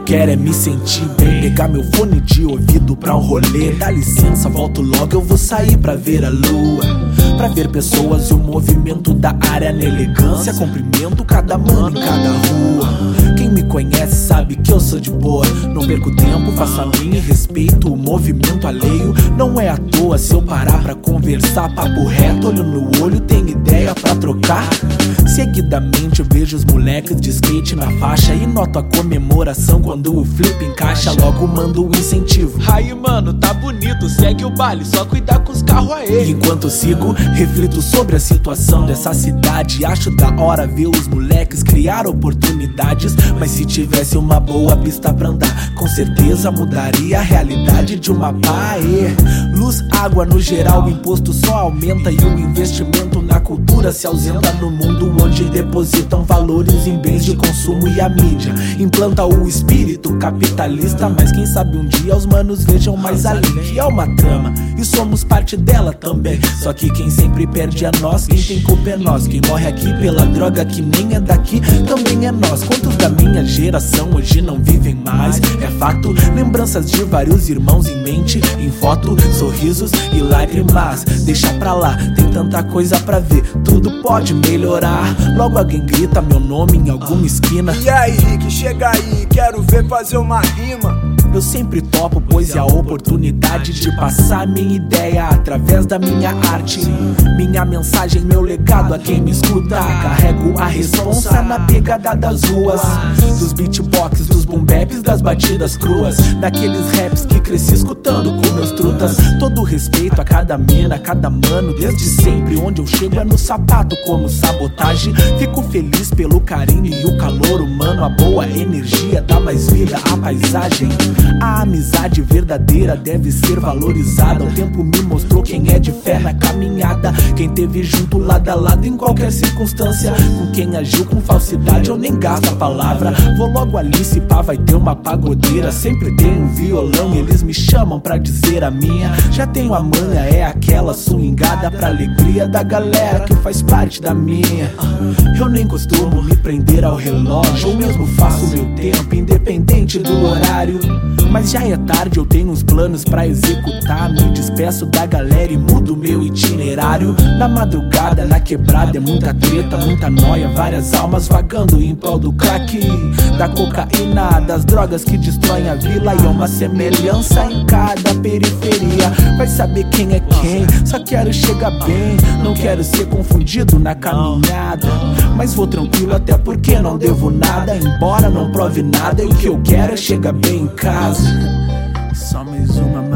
quero é me sentir bem, pegar meu fone de ouvido pra um rolê. Dá licença, volto logo, eu vou sair pra ver a lua, pra ver pessoas e o movimento da área na elegância. Cumprimento cada mano em cada rua. Quem me conhece sabe que eu sou de boa, não perco tempo, faço a minha e respeito o movimento alheio. Não é à toa se eu parar pra conversar, papo reto, olho no olho, tem ideia pra trocar. Seguidamente eu vejo os moleques de skate na faixa e noto a comemoração quando o flip encaixa. Logo mando o incentivo. Aí mano, tá bonito, segue o baile, só cuidar com os carros aí. Enquanto sigo, reflito sobre a situação dessa cidade. Acho da hora ver os moleques criar oportunidades, mas se tivesse uma boa pista pra andar, com certeza mudaria a realidade de uma paê. Luz, água no geral, o imposto só aumenta e o investimento na cultura se ausenta. No mundo onde depositam valores em bens de consumo e a mídia implanta o espírito capitalista, mas quem sabe um dia os manos vejam mais além, que é uma trama e somos parte dela também. Só que quem sempre perde é nós, quem tem culpa é nós. Quem morre aqui pela droga que nem é daqui também é nós. Quantos da minha geração hoje não vivem mais? É fato, lembranças de vários irmãos em mente, em foto, sorrisos e lágrimas. Deixa pra lá, tem tanta coisa pra ver, tudo pode melhorar. Logo alguém grita meu nome em alguma esquina. E aí, Rick, chega aí, quero ver fazer uma rima. Eu sempre topo, pois é a oportunidade de passar minha ideia através da minha arte. Minha mensagem, meu legado a quem me escuta. Carrego a responsa na pegada das ruas, dos beatbox, dos boom baps, das batidas cruas, daqueles raps que cresci escutando com meus trutas. Todo respeito a cada mina, cada mano, desde sempre. Onde eu chego é no sapato como sabotagem. Fico feliz pelo carinho e o calor humano. A boa energia dá mais vida à paisagem. A amizade verdadeira deve ser valorizada. O tempo me mostrou quem é de fé na caminhada, quem teve junto lado a lado em qualquer circunstância. Com quem agiu com falsidade eu nem gasto a palavra. Vou logo ali se pá vai ter uma pagodeira. Sempre tenho um violão e eles me chamam pra dizer a minha. Já tenho a manha, é aquela swingada pra alegria da galera que faz parte da minha. Eu nem costumo me prender ao relógio, ou mesmo faço meu tempo independente do horário. Mas já é tarde, eu tenho uns planos pra executar. Me despeço da galera e mudo meu itinerário. Na madrugada, na quebrada é muita treta, muita noia, várias almas vagando em prol do crack, da cocaína, das drogas que destroem a vila. E é uma semelhança em cada periferia. Vai saber quem é quem, só quero chegar bem. Não quero ser confundido na caminhada, mas vou tranquilo até porque não devo nada. Embora não prove nada, e o que eu quero é chegar bem em casa. Só mais uma